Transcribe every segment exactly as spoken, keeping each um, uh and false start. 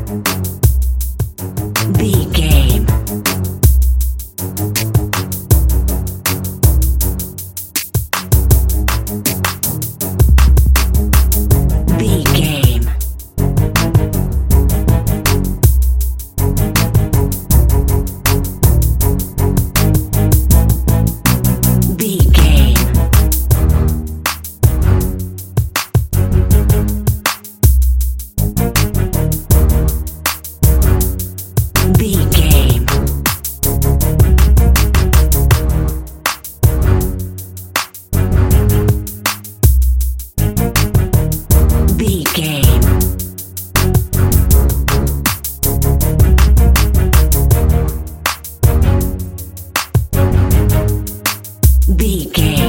B game. B game. B game. B game. B game. B game.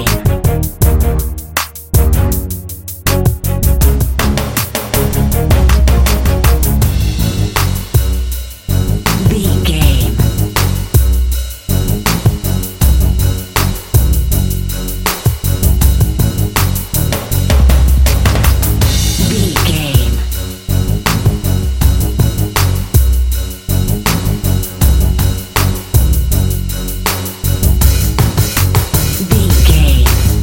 B game. B game. B game.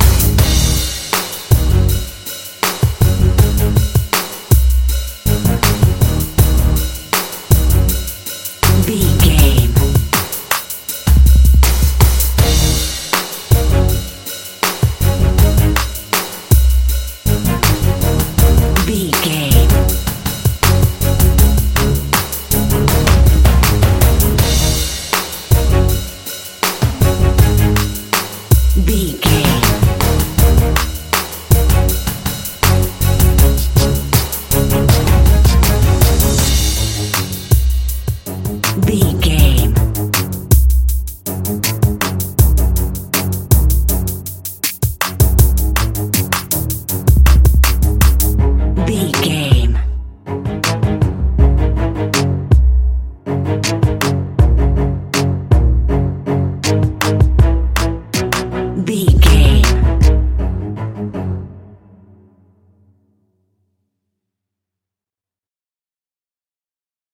B game. B game. B game. B game. B game. B game.